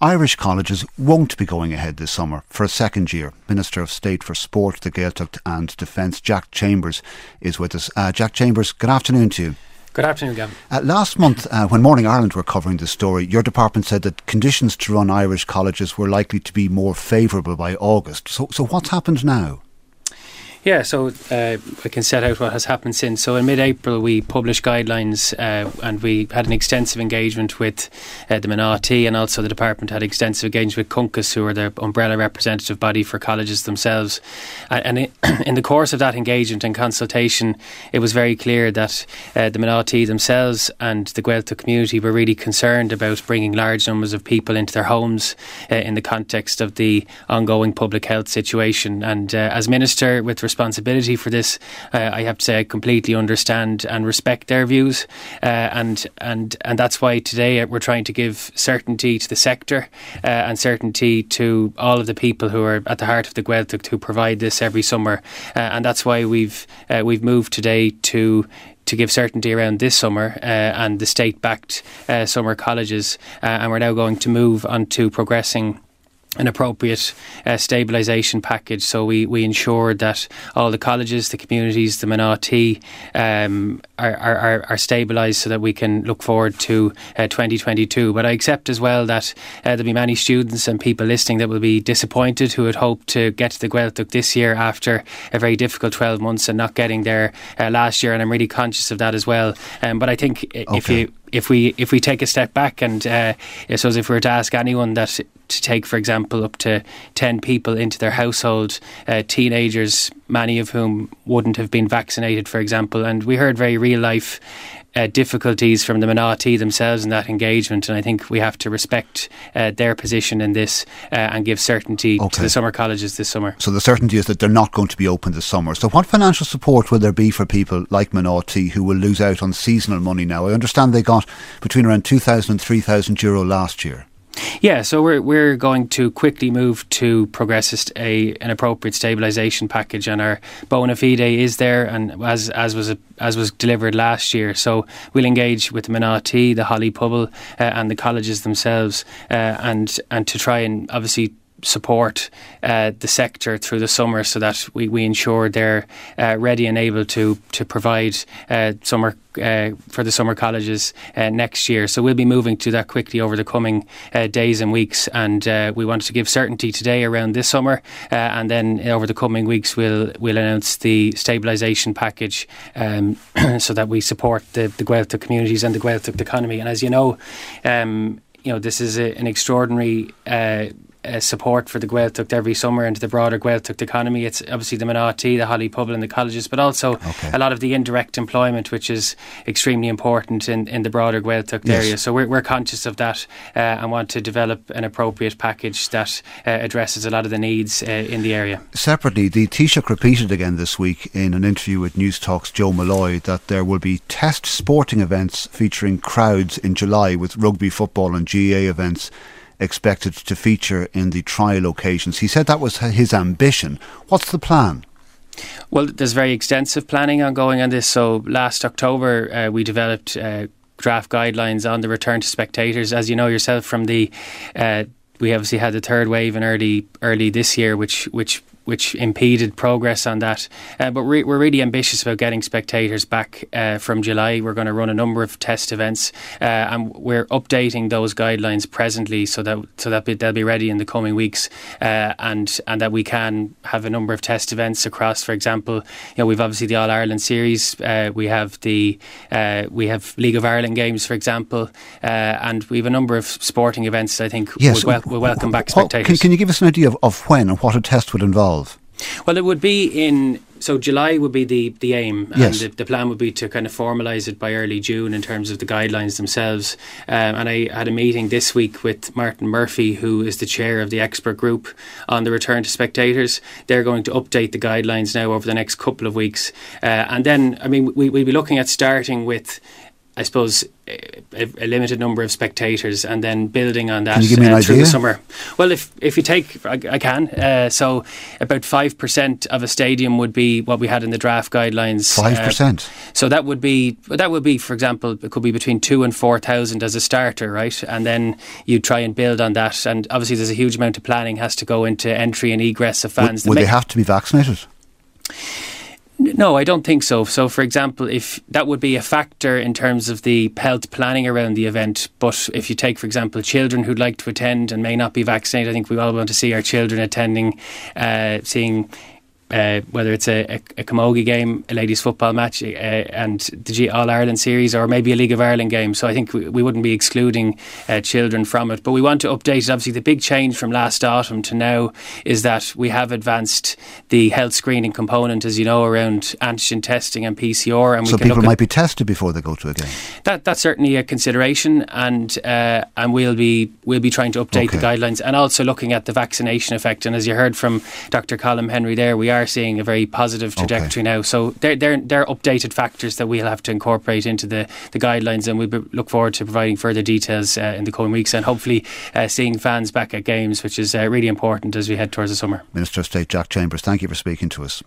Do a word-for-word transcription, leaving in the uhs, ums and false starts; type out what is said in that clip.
Irish colleges won't be going ahead this summer for a second year. Minister of State for Sport, the Gaeltacht and Defence, Jack Chambers, is with us. Uh, Jack Chambers, good afternoon to you. Good afternoon, Gavin. Uh, last month, uh, when Morning Ireland were covering this story, your department said that conditions to run Irish colleges were likely to be more favourable by August. So, so what's happened now? Yeah, so uh, I can set out what has happened since. So in mid-April we published guidelines uh, and we had an extensive engagement with uh, the M N R T, and also the department had extensive engagement with Cuncass, who are the umbrella representative body for colleges themselves. Uh, and it, in the course of that engagement and consultation, it was very clear that uh, the M N R T themselves and the Gaeltacht community were really concerned about bringing large numbers of people into their homes uh, in the context of the ongoing public health situation. And uh, as Minister with responsibility for this, uh, I have to say I completely understand and respect their views, uh, and and and that's why today we're trying to give certainty to the sector uh, and certainty to all of the people who are at the heart of the Gaeltacht who provide this every summer, uh, and that's why we've uh, we've moved today to to give certainty around this summer uh, and the state-backed uh, summer colleges, uh, and we're now going to move on to progressing an appropriate uh, stabilisation package. So we, we ensured that all the colleges, the communities, the M N R T um, are, are, are stabilised so that we can look forward to uh, twenty twenty-two. But I accept as well that uh, there'll be many students and people listening that will be disappointed who had hoped to get to the Gaeltacht this year after a very difficult twelve months and not getting there uh, last year, and I'm really conscious of that as well. Um, but I think okay. if you If we if we take a step back, and uh, I suppose if we were to ask anyone that to take, for example, up to ten people into their household, uh, teenagers, many of whom wouldn't have been vaccinated, for example, and we heard very real life Uh, difficulties from the M N R T themselves in that engagement, and I think we have to respect uh, their position in this uh, and give certainty okay. to the summer colleges this summer. So the certainty is that they're not going to be open this summer. So what financial support will there be for people like M N R T who will lose out on seasonal money now? I understand they got between around two thousand and three thousand euro last year. Yeah, so we're we're going to quickly move to progress a an appropriate stabilisation package, and our bona fide is there, and as as was a, as was delivered last year. So we'll engage with the M N R T, the Holly Pobble, uh, and the colleges themselves, uh, and and to try and obviously support uh, the sector through the summer, so that we, we ensure they're uh, ready and able to to provide uh, summer uh, for the summer colleges uh, next year. So we'll be moving to that quickly over the coming uh, days and weeks, and uh, we want to give certainty today around this summer, uh, and then over the coming weeks we'll we'll announce the stabilisation package, um, so that we support the, the Gaeltacht communities and the Gaeltacht economy. And as you know, um, you know this is a, an extraordinary Uh, Uh, support for the Gaeltacht every summer and to the broader Gaeltacht economy. It's obviously the M N R T, the Holly Pobble and the colleges, but also okay. a lot of the indirect employment, which is extremely important in, in the broader Gaeltacht yes. area. So we're, we're conscious of that uh, and want to develop an appropriate package that uh, addresses a lot of the needs uh, in the area. Separately, the Taoiseach repeated again this week in an interview with News Talk's Joe Malloy that there will be test sporting events featuring crowds in July, with rugby, football and G A A events expected to feature in the trial locations. He said that was his ambition. What's the plan? Well, there's very extensive planning ongoing on this. So last October uh, we developed uh, draft guidelines on the return to spectators. As you know yourself from the uh, we obviously had the third wave in early early this year, which which which impeded progress on that. Uh, but re- we're really ambitious about getting spectators back uh, from July. We're going to run a number of test events, uh, and we're updating those guidelines presently so that so that they'll be ready in the coming weeks, uh, and and that we can have a number of test events across. For example, you know, we've obviously the All Ireland series. Uh, we have the uh, we have League of Ireland games, for example, uh, and we have a number of sporting events. I think yes. will, wel- will welcome back spectators. Can, can you give us an idea of, of when and what a test would involve? Well, it would be in, so July would be the, the aim, yes. and the, the plan would be to kind of formalise it by early June in terms of the guidelines themselves. Um, and I had a meeting this week with Martin Murphy, who is the chair of the expert group on the return to spectators. They're going to update the guidelines now over the next couple of weeks. Uh, and then, I mean, we, we'll be looking at starting with I suppose, a, a limited number of spectators, and then building on that can you give me an uh, through idea? the summer. Well, if if you take, I, I can. Uh, so about five percent of a stadium would be what we had in the draft guidelines. Five uh, percent. So that would be that would be, for example, it could be between two and four thousand as a starter, right? And then you try and build on that. And obviously, there's a huge amount of planning has to go into entry and egress of fans. Would, would the they have to be vaccinated? No, I don't think so. So, for example, if that would be a factor in terms of the health planning around the event, but if you take, for example, children who'd like to attend and may not be vaccinated, I think we all want to see our children attending, uh, seeing Uh, whether it's a, a, a camogie game, a ladies football match, uh, and the G- All-Ireland series, or maybe a League of Ireland game. So I think we, we wouldn't be excluding uh, children from it. But we want to update it. Obviously, the big change from last autumn to now is that we have advanced the health screening component, as you know, around antigen testing and P C R. And we so can people look might be tested before they go to a game? That, that's certainly a consideration, and uh, and we'll be we'll be trying to update okay. the guidelines, and also looking at the vaccination effect. And as you heard from Doctor Colm Henry there, we are seeing a very positive trajectory okay. now. So they're, they're, they're updated factors that we'll have to incorporate into the, the guidelines, and we we'll look forward to providing further details uh, in the coming weeks, and hopefully uh, seeing fans back at games, which is uh, really important as we head towards the summer. Minister of State Jack Chambers, thank you for speaking to us.